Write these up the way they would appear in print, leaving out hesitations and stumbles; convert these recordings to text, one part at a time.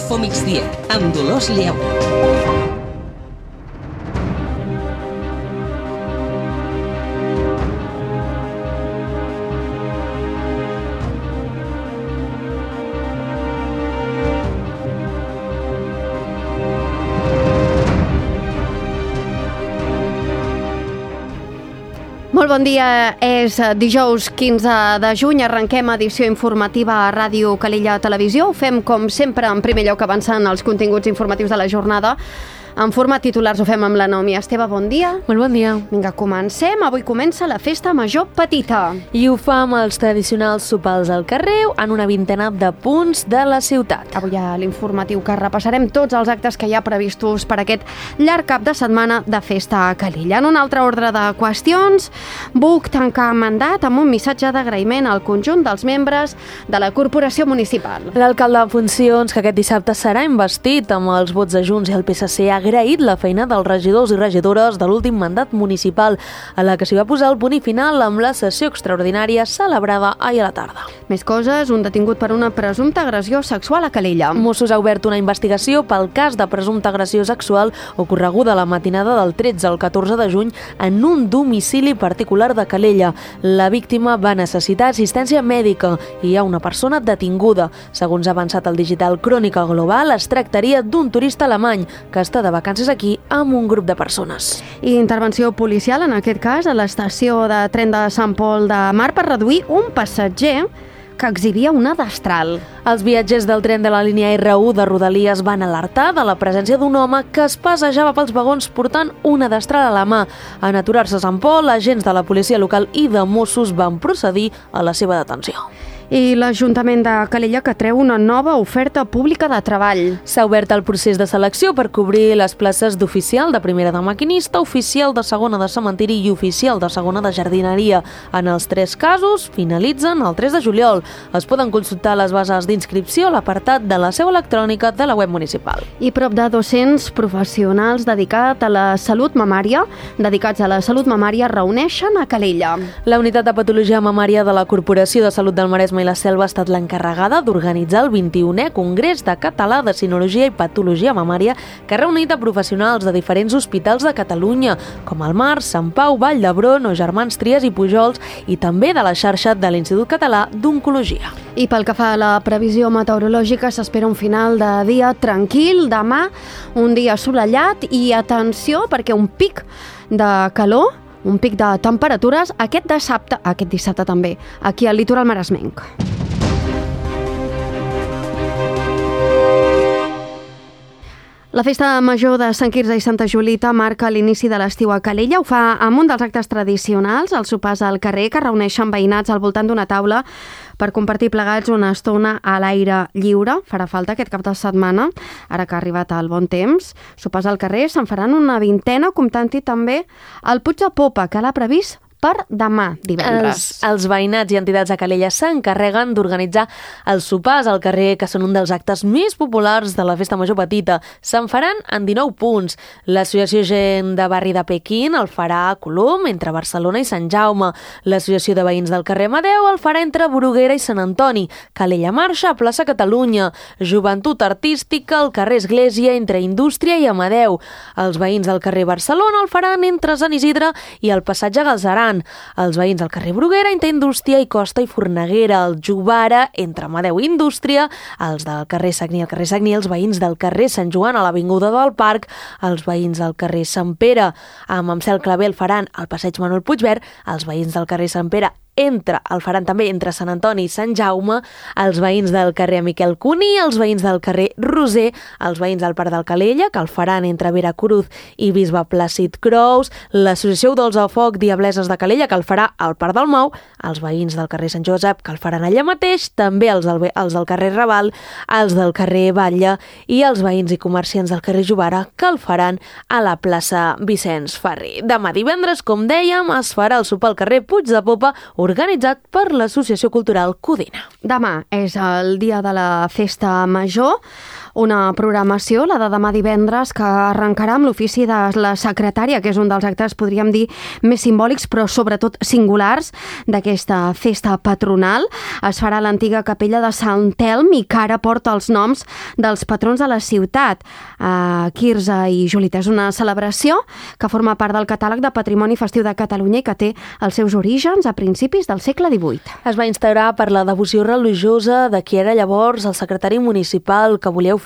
Info Migdia, amb Dolors Lleó. Molt bon dia, és dijous 15 de juny, arrenquem edició informativa a Ràdio Calella Televisió. Ho fem, com sempre, en primer lloc avançant els continguts informatius de la jornada. En format titulars ho fem amb la Naomi Esteve. Bon dia. Molt bon dia. Vinga, comencem. Avui comença la Festa Major Petita. I ho fa amb els tradicionals sopars al carrer en una vintena de punts de la ciutat. Avui a l'informatiu que repassarem tots els actes que hi ha previstos per aquest llarg cap de setmana de Festa a Calella. En un altre ordre de qüestions, Buc tanca mandat amb un missatge d'agraïment al conjunt dels membres de la corporació municipal. L'alcalde en funcions, que aquest dissabte serà investit amb els vots de Junts i el PSC, ha agraït la feina dels regidors i regidores de l'últim mandat municipal, a la que s'hi va posar el punt i final amb la sessió extraordinària celebrada ahir a la tarda. Més coses, un detingut per una presumpta agressió sexual a Calella. Mossos ha obert una investigació pel cas de presumpta agressió sexual ocorreguda la matinada del 13 al 14 de juny en un domicili particular de Calella. La víctima va necessitar assistència mèdica i hi ha una persona detinguda. Segons ha avançat el digital Crònica Global, es tractaria d'un turista alemany que està de vacances aquí amb un grup de persones. I intervenció policial, en aquest cas, a l'estació de tren de Sant Pol de Mar per reduir un passatger que exhibia una destral. Els viatgers del tren de la línia R1 de Rodalies van alertar de la presència d'un home que es passejava pels vagons portant una destral a la mà. En aturar-se a Sant Pol, agents de la policia local i de Mossos van procedir a la seva detenció. I l'Ajuntament de Calella que treu una nova oferta pública de treball. S'ha obert el procés de selecció per cobrir les places d'oficial de primera de maquinista, oficial de segona de cementiri i oficial de segona de jardineria. En els 3 casos finalitzen el 3 de juliol. Es poden consultar les bases d'inscripció a l'apartat de la seu electrònica de la web municipal. I prop de 200 professionals dedicats a la salut mamària reuneixen a Calella. La unitat de patologia mamària de la Corporació de Salut del Maresme i la Selva ha estat l'encarregada d'organitzar el 21è Congrés de Català de Sinologia i Patologia Mamària, que ha reunit a professionals de diferents hospitals de Catalunya, com el Mar, Sant Pau, Vall d'Hebron o Germans Trias i Pujols, i també de la xarxa de l'Institut Català d'Oncologia. I pel que fa a la previsió meteorològica, s'espera un final de dia tranquil, demà un dia assolellat i atenció perquè un pic de calor, un pic de temperatures aquest dissabte també, aquí al litoral maresmenc. La Festa Major de Sant Quirze i Santa Julita marca l'inici de l'estiu a Calella. Ho fa amb un dels actes tradicionals, els sopars al carrer, que reuneixen veïnats al voltant d'una taula per compartir plegats una estona a l'aire lliure. Farà falta aquest cap de setmana, ara que ha arribat el bon temps. Sopars al carrer se'n faran una vintena, comptant-hi també el Puig de Popa, que l'ha previst per demà, divendres. Els veïnats i entitats de Calella s'encarreguen d'organitzar els sopars al carrer, que són un dels actes més populars de la Festa Major Petita. Se'n faran en 19 punts. L'Associació Gent de Barri de Pequín el farà a Colom, entre Barcelona i Sant Jaume. L'Associació de Veïns del carrer Amadeu el farà entre Bruguera i Sant Antoni. Calella Marxa a Plaça Catalunya. Joventut Artística al carrer Església, entre Indústria i Amadeu. Els veïns del carrer Barcelona el faran entre Sant Isidre i el Passatge Galzeran. Els veïns del carrer Bruguera, entre Indústria i Costa i Forneguera, el Jovara, entre Amadeu i Indústria, els del carrer Sagní, els veïns del carrer Sant Joan a l'Avinguda del Parc, els veïns del carrer Sant Pere, amb Amsel Clavé el faran al Passeig Manuel Puigverd, els veïns del carrer Sant Pere el faran també entre Sant Antoni i Sant Jaume, els veïns del carrer Miquel Cuní, els veïns del carrer Roser, els veïns del Parc del Calella, que el faran entre Vera Cruz i Bisbe Plàcid Crous, l'Associació Udols de Foc Diableses de Calella, que el farà al Parc del Mau, els veïns del carrer Sant Josep, que el faran allà mateix, també els del carrer Raval, els del carrer Batlle i els veïns i comerciants del carrer Jovara, que el faran a la plaça Vicenç Ferrer. Demà divendres, com dèiem, es farà el sopar al carrer Puig de Popa, organitzat per l'Associació Cultural Codina. Demà és el dia de la Festa Major. Una programació, la de demà divendres, que arrencarà amb l'ofici de la secretària, que és un dels actes, podríem dir, més simbòlics, però sobretot singulars d'aquesta festa patronal. Es farà a l'antiga capella de Sant Telm i que ara porta els noms dels patrons de la ciutat, Quirze i Julita. És una celebració que forma part del catàleg de Patrimoni Festiu de Catalunya i que té els seus orígens a principis del segle XVIII. Es va instaurar per la devoció religiosa de qui era llavors el secretari municipal, que volia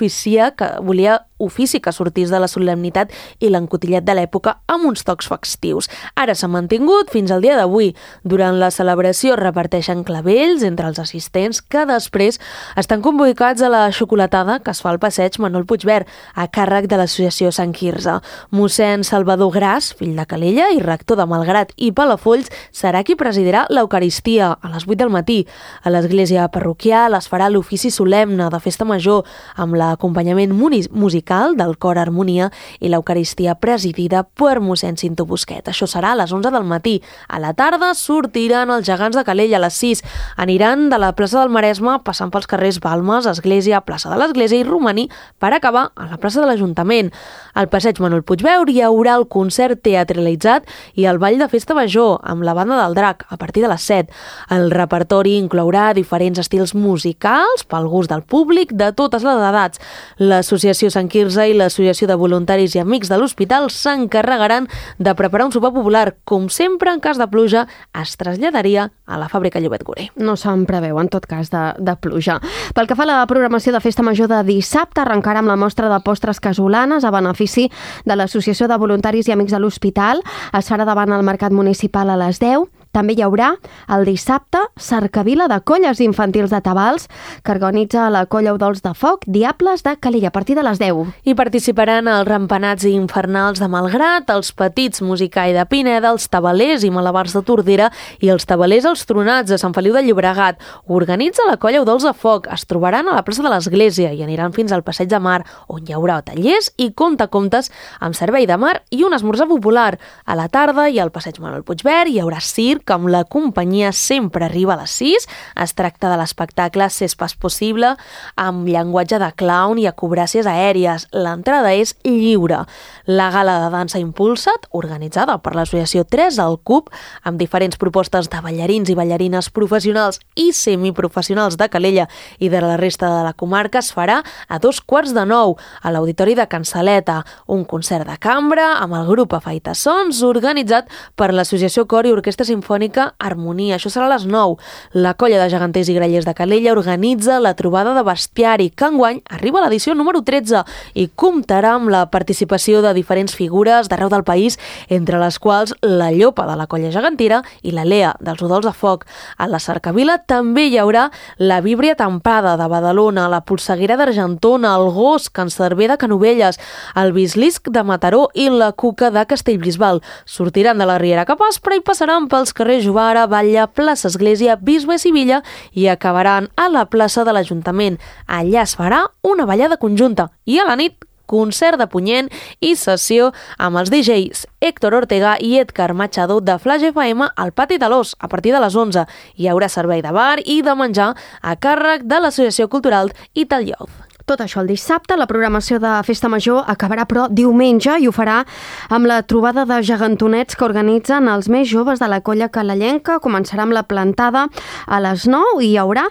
ofici que sortís de la solemnitat i l'encotillet de l'època amb uns tocs festius. Ara s'ha mantingut fins al dia d'avui. Durant la celebració reparteixen clavells entre els assistents que després estan convocats a la xocolatada que es fa al passeig Manuel Puigverd, a càrrec de l'associació Sant Quirze. Mossèn Salvador Gras, fill de Calella i rector de Malgrat i Palafolls, serà qui presidirà l'Eucaristia a les 8 del matí. A l'església parroquial es farà l'ofici solemne de festa major amb l'acompanyament musical del cor Harmonia i l'Eucaristia presidida per mossèn Cinto Busquet. Això serà a les 11 del matí. A la tarda sortiran els gegants de Calella a les 6. Aniran de la plaça del Maresme passant pels carrers Balmes, Església, plaça de l'Església i Romaní per acabar a la plaça de l'Ajuntament. Al passeig Manuel Puigverd hi haurà el concert teatralitzat i el ball de festa major amb la banda del Drac a partir de les 7. El repertori inclourà diferents estils musicals pel gust del públic de totes les edats. L'Associació Sant Quirze i l'Associació de Voluntaris i Amics de l'Hospital s'encarregaran de preparar un sopar popular. Com sempre, en cas de pluja, es traslladaria a la fàbrica Llobet Goré. No se'n preveu, en tot cas, de pluja. Pel que fa a la programació de Festa Major de dissabte, arrencarà amb la mostra de postres casolanes a benefici de l'Associació de Voluntaris i Amics de l'Hospital. Es farà davant el Mercat Municipal a les 10. També hi haurà el dissabte cercavila de colles infantils de Tabals que organitza la colla Udols de Foc Diables de Calella a partir de les 10. Hi participaran els rampanats i infernals de Malgrat, els petits Musicai de Pineda, els tabalers i malabars de Tordera i els tabalers els tronats de Sant Feliu de Llobregat. Organitza la colla Udols de Foc. Es trobaran a la plaça de l'Església i aniran fins al Passeig de Mar, on hi haurà tallers i contes amb servei de mar i un esmorzar popular. A la tarda i al Passeig Manuel Puigverd hi haurà circ amb la companyia Sempre arriba a les 6. Es tracta de l'espectacle S'és pas possible amb llenguatge de clown i acrobàcies aèries. L'entrada és lliure. La gala de dansa Impulsa't, organitzada per l'associació 3 al CUP, amb diferents propostes de ballarins i ballarines professionals i semiprofessionals de Calella i de la resta de la comarca, es farà a 8:45 a l'Auditori de Can Saleta. Un concert de cambra amb el grup Afaitassons organitzat per l'associació Cor i Orquestra Simfònica Harmonia. Això serà a les 9. La colla de geganters i grallers de Calella organitza la trobada de bestiari, que enguany arriba a l'edició número 13 i comptarà amb la participació de diferents figures d'arreu del país, entre les quals la Llopa de la colla gegantera i la Lea dels Udols de Foc. A la cercavila també hi haurà la Víbria Tempada de Badalona, la Polseguera d'Argentona, el Gos Can Cerver de Canovelles, el Bislisc de Mataró i la Cuca de Castellbisbal. Sortiran de la Riera cap Aspra i passaran pels carrers Jovara, Batlle, plaça Església, Bisbe Sivilla i acabaran a la plaça de l'Ajuntament. Allà es farà una ballada conjunta i a la nit concert de Punyent i sessió amb els DJs Héctor Ortega i Edgar Machado de Flash FM al Pati de l'Os a partir de les 11. Hi haurà servei de bar i de menjar a càrrec de l'Associació Cultural Italioz. Tot això el dissabte. La programació de Festa Major acabarà, però, diumenge i ho farà amb la trobada de gegantonets que organitzen els més joves de la colla calellenca. Començarà amb la plantada a les 9 i hi haurà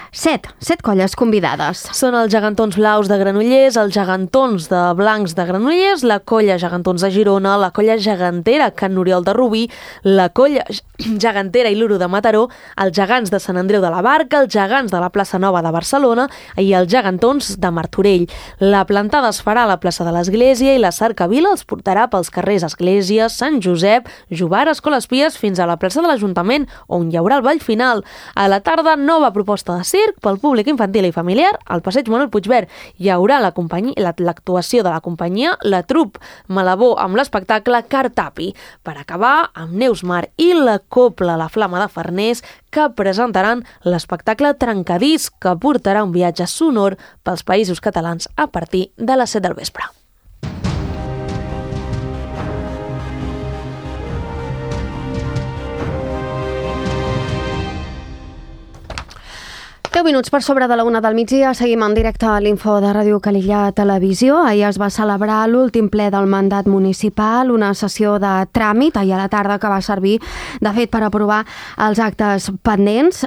7 colles convidades. Són els gegantons blaus de Granollers, els gegantons de blancs de Granollers, la colla gegantons de Girona, la colla gegantera Can Oriol de Rubí, la colla gegantera Iluro de Mataró, els gegants de Sant Andreu de la Barca, els gegants de la plaça Nova de Barcelona i els gegantons de Martorell. La plantada es farà a la plaça de l'Església i la cercavila els portarà pels carrers Església, Sant Josep, Jovar, Escoles Pies fins a la plaça de l'Ajuntament, on hi haurà el ball final. A la tarda, nova proposta de circ pel públic infantil i familiar al passeig Manuel Puigverd. Hi haurà l'actuació de la companyia La Trup Malabó amb l'espectacle Cartapi. Per acabar, amb Neus Mar i la Copla La Flama de Farners, que presentaran l'espectacle Trencadís, que portarà un viatge sonor pels Països Catalans a partir de les 7 del vespre. 10 minuts per sobre de la 1 del migdia, seguim en directe a l'Info de Ràdio Calella Televisió. Ahir es va celebrar l'últim ple del mandat municipal, una sessió de tràmit ahir a la tarda que va servir, de fet, per aprovar les actes pendents,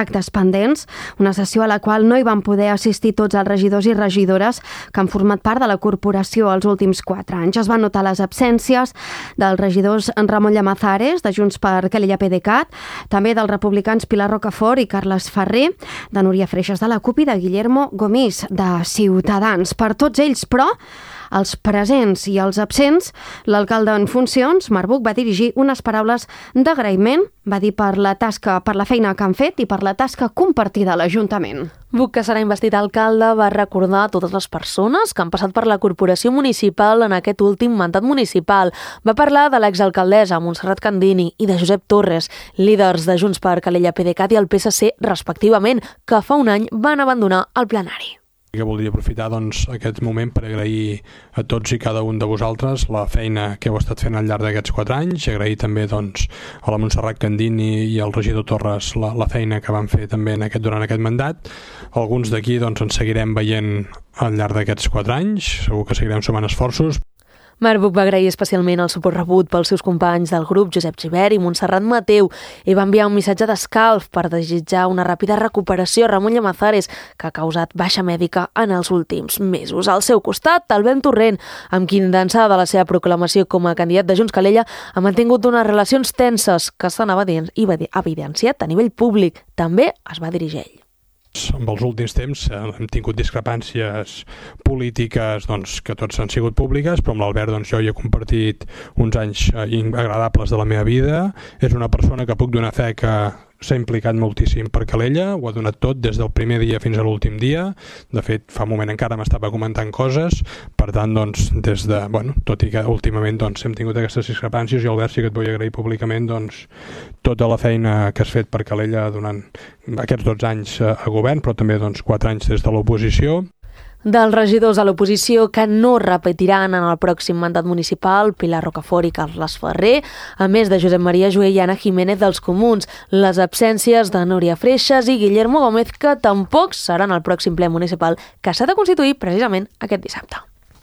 una sessió a la qual no hi van poder assistir tots els regidors i regidores que han format part de la corporació els últims 4 anys. Es van notar les absències dels regidors Ramon Llamazares, de Junts per Calella PDeCAT, també dels republicans Pilar Rocafort i Carles Ferrer, de Núria Freixas de la CUP i de Guillermo Gomis, de Ciutadans. Per tots ells, però, els presents i els absents, l'alcalde en funcions, Marc Buch, va dirigir unes paraules d'agraïment, va dir per la feina que han fet i per la tasca compartida a l'Ajuntament. Buch, que serà investit alcalde, va recordar totes les persones que han passat per la corporació municipal en aquest últim mandat municipal. Va parlar de l'exalcaldessa Montserrat Candini i de Josep Torres, líders de Junts per Calella PDeCAT i el PSC, respectivament, que fa un any van abandonar el plenari. Que voldria aprofitar aquest moment per agrair a tots i cada un de vosaltres la feina que heu estat fent al llarg d'aquests 4 anys, agrair també a la Montserrat Candini i al regidor Torres la feina que van fer també durant aquest mandat. Alguns d'aquí ens seguirem veient al llarg d'aquests 4 anys, segur que seguirem sumant esforços. Marc Buch va agrair especialment el suport rebut pels seus companys del grup, Josep Gibert i Montserrat Mateu, i va enviar un missatge d'escalf per desitjar una ràpida recuperació a Ramon Llamazares, que ha causat baixa mèdica en els últims mesos. Al seu costat, Albert Torrent, amb qui d'ençà de la seva proclamació com a candidat de Junts Calella ha mantingut unes relacions tenses que s'han evidenciat a nivell públic. També es va dirigir ell. En els últims temps hem tingut discrepàncies polítiques que tots han sigut públiques, però amb l'Albert jo hi he compartit uns anys agradables de la meva vida. És una persona que puc donar fe que s'ha implicat moltíssim per Calella, ho ha donat tot des del primer dia fins a l'últim dia. De fet, fa un moment encara m'estava comentant coses, per tant, tot i que últimament hem tingut aquestes discrepàncies, i Albert, sí que et vull agrair públicament tota la feina que has fet per Calella durant aquests 12 anys a govern, però també 4 anys des de l'oposició. Dels regidors a l'oposició que no repetiran en el pròxim mandat municipal, Pilar Rocafort i Carles Ferrer, a més de Josep Maria Jué i Anna Jiménez dels Comuns, les absències de Núria Freixas i Guillermo Gómez, que tampoc seran al pròxim ple municipal, que s'ha de constituir precisament aquest dissabte.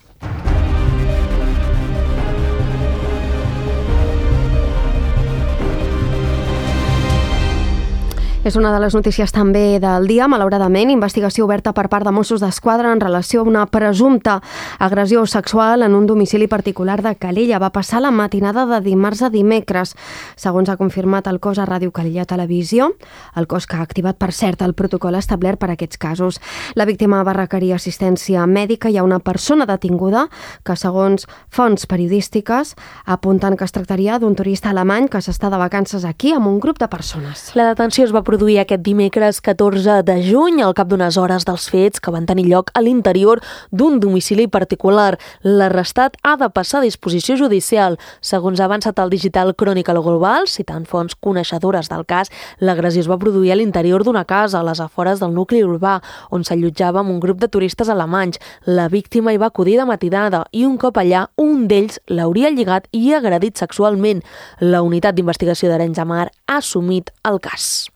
És una de les notícies també del dia, malauradament, investigació oberta per part de Mossos d'Esquadra en relació a una presumpta agressió sexual en un domicili particular de Calella. Va passar la matinada de dimarts a dimecres, segons ha confirmat el cos a Ràdio Calella Televisió, el cos que ha activat, per cert, el protocol establert per a aquests casos. La víctima va requerir assistència mèdica. Hi ha una persona detinguda que, segons fonts periodístiques, apunten que es tractaria d'un turista alemany que s'està de vacances aquí amb un grup de persones. La detenció es va produir aquest dimecres 14 de juny, al cap d'unes hores dels fets que van tenir lloc a l'interior d'un domicili particular. L'arrestat ha de passar a disposició judicial. Segons ha avançat el digital Chronicle Global, citant fonts coneixedores del cas, l'agressió es va produir a l'interior d'una casa a les afores del nucli urbà, on s'allotjava amb un grup de turistes alemanys. La víctima hi va acudir de matinada i un cop allà, un d'ells l'hauria lligat i agredit sexualment. La unitat d'investigació d'Arenys de Mar ha assumit el cas.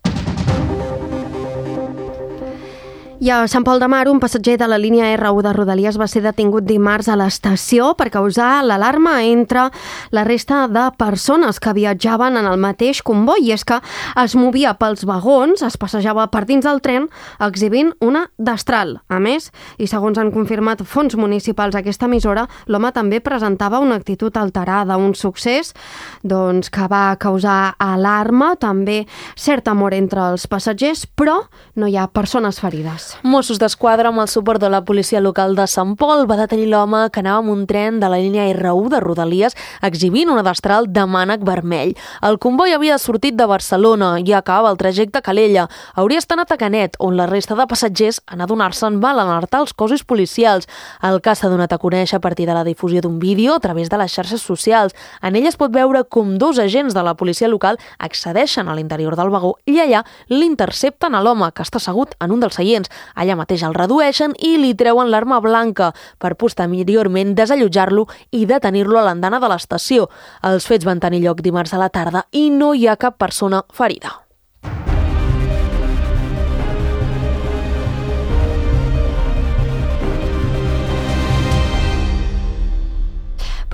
I a Sant Pol de Mar, un passatger de la línia R1 de Rodalies va ser detingut dimarts a l'estació per causar l'alarma entre la resta de persones que viatjaven en el mateix comboi. I és que es movia pels vagons, es passejava per dins del tren, exhibint una destral. A més, i segons han confirmat fonts municipals a aquesta emissora, l'home també presentava una actitud alterada, un succés que va causar alarma, també cert temor entre els passatgers, però no hi ha persones ferides. Mossos d'Esquadra, amb el suport de la policia local de Sant Pol, va detenir l'home que anava amb un tren de la línia R1 de Rodalies exhibint una destral de mànec vermell. El comboi havia sortit de Barcelona i acabava el trajecte a Calella. Hauria estat a Canet, on la resta de passatgers, en adonar-se'n, van alertar els cossos policials. El cas s'ha donat a conèixer a partir de la difusió d'un vídeo a través de les xarxes socials. En ell es pot veure com 2 agents de la policia local accedeixen a l'interior del vagó i allà l'intercepten a l'home, que està assegut en un dels seients. Allà mateix el redueixen i li treuen l'arma blanca per posteriorment desallotjar-lo i detenir-lo a l'andana de l'estació. Els fets van tenir lloc dimarts a la tarda i no hi ha cap persona ferida.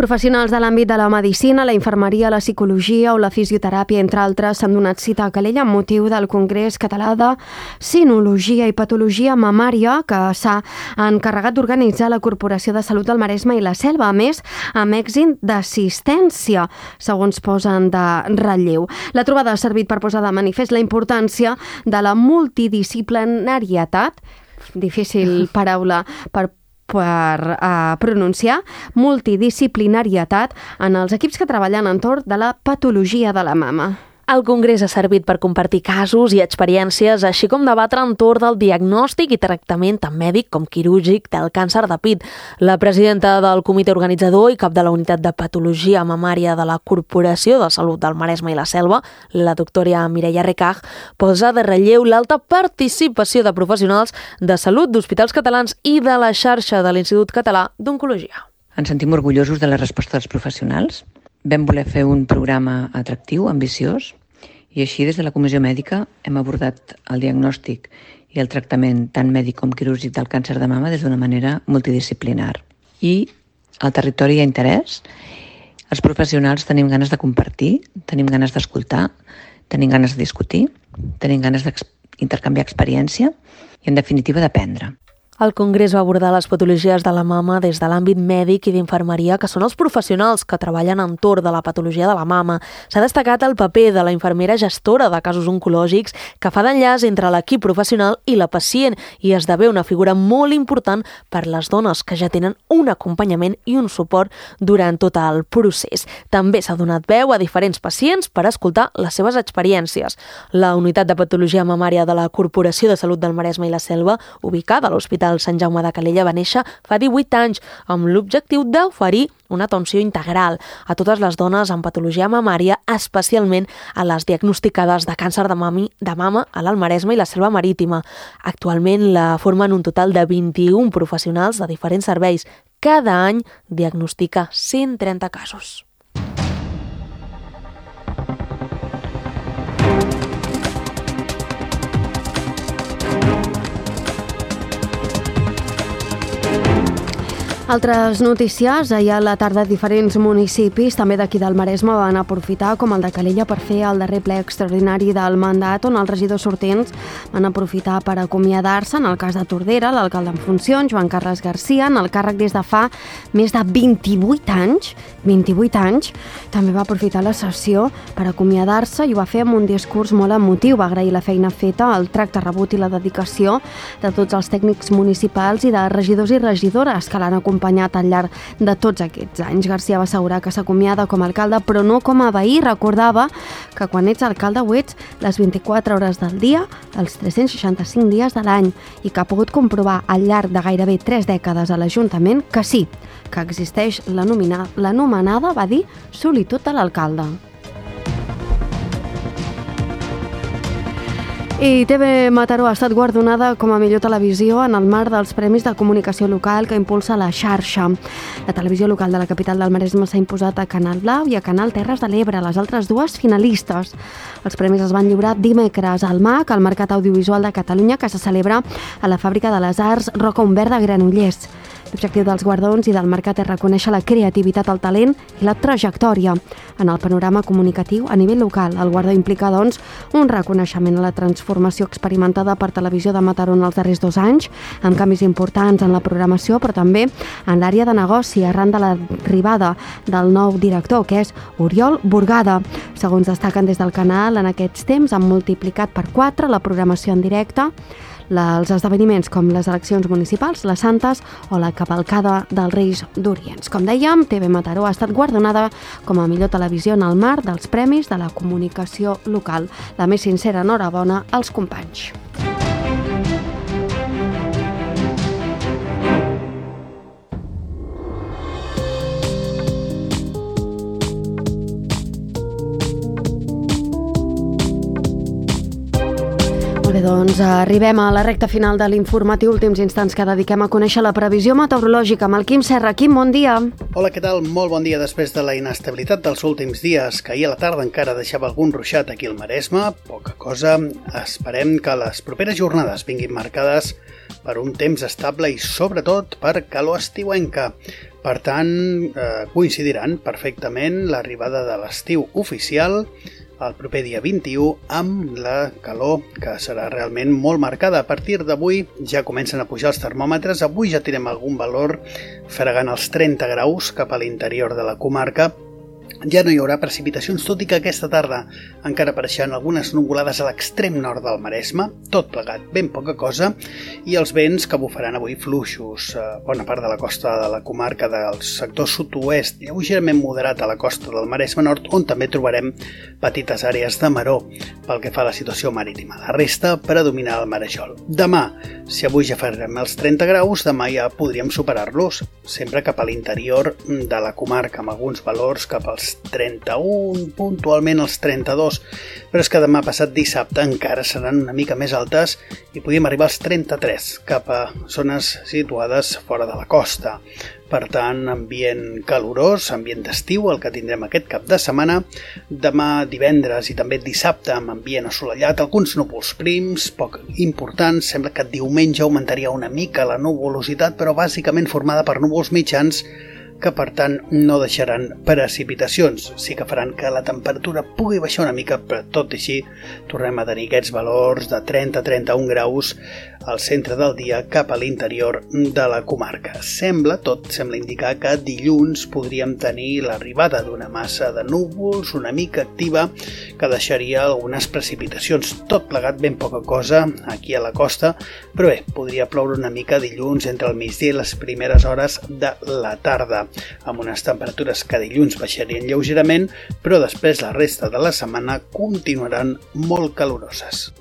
Professionals de l'àmbit de la medicina, la infermeria, la psicologia o la fisioteràpia, entre altres, s'han donat cita a Calella amb motiu del Congrés Català de Sinologia i Patologia Mamària que s'ha encarregat d'organitzar la Corporació de Salut del Maresme i la Selva, a més, amb èxit d'assistència, segons posen de relleu. La trobada ha servit per posar de manifest la importància de la multidisciplinarietat, difícil paraula per pronunciar, multidisciplinarietat en els equips que treballen entorn de la patologia de la mama. El Congrés ha servit per compartir casos i experiències, així com debatre entorn del diagnòstic i tractament tant mèdic com quirúrgic del càncer de pit. La presidenta del comitè organitzador i cap de la unitat de patologia mamària de la Corporació de Salut del Maresme i la Selva, la doctora Mireia Recaj, posa de relleu l'alta participació de professionals de salut d'hospitals catalans i de la xarxa de l'Institut Català d'Oncologia. Ens sentim orgullosos de la resposta dels professionals. Vam voler fer un programa atractiu, ambiciós, i així des de la Comissió Mèdica hem abordat el diagnòstic i el tractament tant mèdic com quirúrgic del càncer de mama des d'una manera multidisciplinar. I al territori hi ha interès, els professionals tenim ganes de compartir, tenim ganes d'escoltar, tenim ganes de discutir, tenim ganes d'intercanviar experiència i, en definitiva, d'aprendre. El Congrés va abordar les patologies de la mama des de l'àmbit mèdic i d'infermeria, que són els professionals que treballen entorn de la patologia de la mama. S'ha destacat el paper de la infermera gestora de casos oncològics, que fa d'enllaç entre l'equip professional i la pacient i esdevé una figura molt important per les dones que ja tenen un acompanyament i un suport durant tot el procés. També s'ha donat veu a diferents pacients per escoltar les seves experiències. La unitat de patologia mamària de la Corporació de Salut del Maresme i la Selva, ubicada a l'Hospital Sant Jaume de Calella, va néixer fa 18 anys amb l'objectiu d'oferir una atenció integral a totes les dones amb patologia mamària, especialment a les diagnosticades de càncer de mama a l'Alt Maresme i la Selva Marítima. Actualment la formen un total de 21 professionals de diferents serveis. Cada any diagnostica 130 casos. Altres notícies, ahir a la tarda diferents municipis, també d'aquí del Maresme, van aprofitar, com el de Calella, per fer el darrer ple extraordinari del mandat, on els regidors sortints van aprofitar per acomiadar-se. En el cas de Tordera, l'alcalde en funcions, Joan Carles Garcia, en el càrrec des de fa més de 28 anys, també va aprofitar la sessió per acomiadar-se i ho va fer amb un discurs molt emotiu. Va agrair la feina feta, el tracte rebut i la dedicació de tots els tècnics municipals i de regidors i regidores que l'han acompanyat al llarg de tots aquests anys. Garcia va assegurar que s'acomiada com a alcalde, però no com a veí. Recordava que quan ets alcalde ho ets les 24 hores del dia, els 365 dies de l'any, i que ha pogut comprovar al llarg de gairebé 3 dècades a l'Ajuntament que sí, que existeix l'anomenada, va dir, solitud de l'alcalde. I TV Mataró ha estat guardonada com a millor televisió en el marc dels Premis de Comunicació Local que impulsa la xarxa. La televisió local de la capital del Maresme s'ha imposat a Canal Blau i a Canal Terres de l'Ebre, les altres dues finalistes. Els premis es van lliurar dimecres al MAC, al Mercat Audiovisual de Catalunya, que se celebra a la Fàbrica de les Arts Roca Humbert de Granollers. L'objectiu dels guardons i del mercat és reconèixer la creativitat, el talent i la trajectòria en el panorama comunicatiu a nivell local. El guardó implica, doncs, un reconeixement a la transformació experimentada per Televisió de Mataró en els darrers 2 anys, amb canvis importants en la programació, però també en l'àrea de negoci, arran de l'arribada del nou director, que és Oriol Burgada. Segons destaquen des del canal, en aquests temps han multiplicat per 4 la programació en directe, els esdeveniments com les eleccions municipals, les Santes o la cavalcada dels Reis d'Orients. Com dèiem, TV Mataró ha estat guardonada com a millor televisió en el marc dels Premis de la Comunicació Local. La més sincera enhorabona als companys. doncs arribem a la recta final de l'informatiu, últims instants que dediquem a conèixer la previsió meteorològica amb el Quim Serra. Quim, bon dia. Hola, què tal? Molt bon dia. Després de la inestabilitat dels últims dies, que ahir a la tarda encara deixava algun ruixat aquí al Maresme, poca cosa, esperem que les properes jornades vinguin marcades per un temps estable i sobretot per calor estiuenca. Per tant, coincidiran perfectament l'arribada de l'estiu oficial el proper dia 21 amb la calor que serà realment molt marcada. A partir d'avui ja comencen a pujar els termòmetres. Avui ja tindrem algun valor fregant els 30 graus cap a l'interior de la comarca. Ja no hi haurà precipitacions, tot i que aquesta tarda encara apareixen algunes nuvolades a l'extrem nord del Maresme, tot plegat ben poca cosa, i els vents que bufaran avui fluixos. Bona part de la costa de la comarca del sector sud-oest, lleugerament moderat a la costa del Maresme nord, on també trobarem petites àrees de maró pel que fa a la situació marítima. La resta predominarà el marejol. Demà, si avui ja farem els 30 graus, demà ja podríem superar-los, sempre cap a l'interior de la comarca, amb alguns valors cap als 31, puntualment els 32, però és que demà passat dissabte encara seran una mica més altes i podríem arribar als 33 cap a zones situades fora de la costa. Per tant, ambient calorós, ambient d'estiu, el que tindrem aquest cap de setmana. Demà divendres i també dissabte amb ambient assolellat, alguns núvols prims, poc importants. Sembla que diumenge augmentaria una mica la nuvolositat, però bàsicament formada per núvols mitjans que per tant no deixaran precipitacions. Sí que faran que la temperatura pugui baixar una mica, però tot i així tornem a tenir aquests valors de 30-31 graus al centre del dia cap a l'interior de la comarca. Tot sembla indicar que dilluns podríem tenir l'arribada d'una massa de núvols una mica activa que deixaria algunes precipitacions. Tot plegat ben poca cosa aquí a la costa, però bé, podria ploure una mica dilluns entre el migdia i les primeres hores de la tarda, amb unes temperatures que dilluns baixarien lleugerament, però després la resta de la setmana continuaran molt caloroses.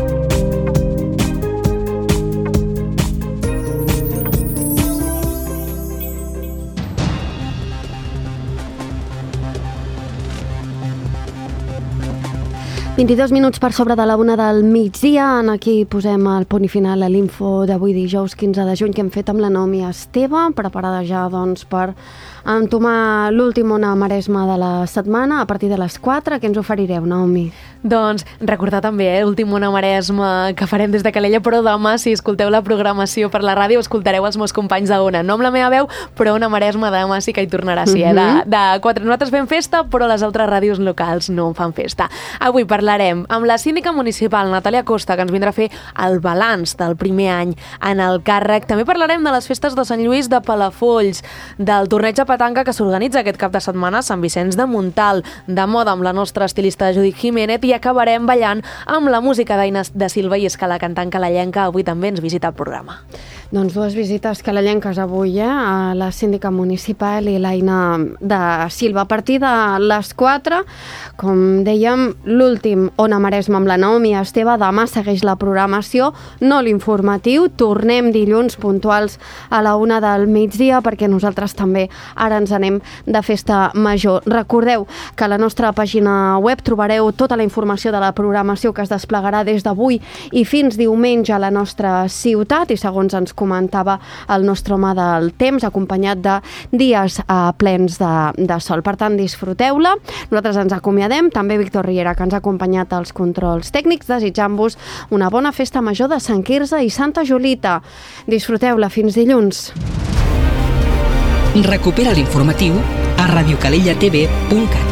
$22 per sobre de la 1 del migdia. Aquí posem el punt i final a l'info d'avui dijous 15 de juny que hem fet amb la Naomi Esteve, preparada ja doncs, per entomar l'últim Ona Maresme de la setmana a partir de les 4. Què ens oferireu, Naomi? Doncs recordar també l'últim Ona Maresme que farem des de Calella, però demà, si escolteu la programació per la ràdio, escoltareu els meus companys d'Ona. No amb la meva veu, però Ona Maresme demà sí que hi tornarà, sí, de 4. Nosaltres fem festa, però les altres ràdios locals no en fan festa. Avui parlarem amb la síndica municipal, Natàlia Costa, que ens vindrà a fer el balanç del primer any en el càrrec. També parlarem de les festes de Sant Lluís de Palafolls, del torneig de petanca que s'organitza aquest cap de setmana a Sant Vicenç de Montalt, de moda amb la nostra estilista Judit Jiménez, i acabarem ballant amb la música d'Aina de Silva, i és que la cantant calellenca avui també ens visita el programa. Doncs dues visites calellenques avui, a la síndica municipal i l'Aina de Silva. A partir de les 4, com dèiem, l'últim Ona Maresme amb la Naomi Esteve. Demà segueix la programació, no l'informatiu. Tornem dilluns puntuals a la 1 del migdia, perquè nosaltres també ara ens anem de festa major. Recordeu que a la nostra pàgina web trobareu tota la informació de la programació que es desplegarà des d'avui i fins diumenge a la nostra ciutat, i segons ens comentava el nostre home del temps, acompanyat de dies plens de sol. Per tant, disfruteu-la. Nosaltres ens acomiadem, també Víctor Riera, que ens ha acompanyat als controls tècnics, desitjant-vos una bona festa major de Sant Quirze i Santa Julita. Disfruteu-la fins dilluns. Recupera l'informatiu a radiocalellatv.cat.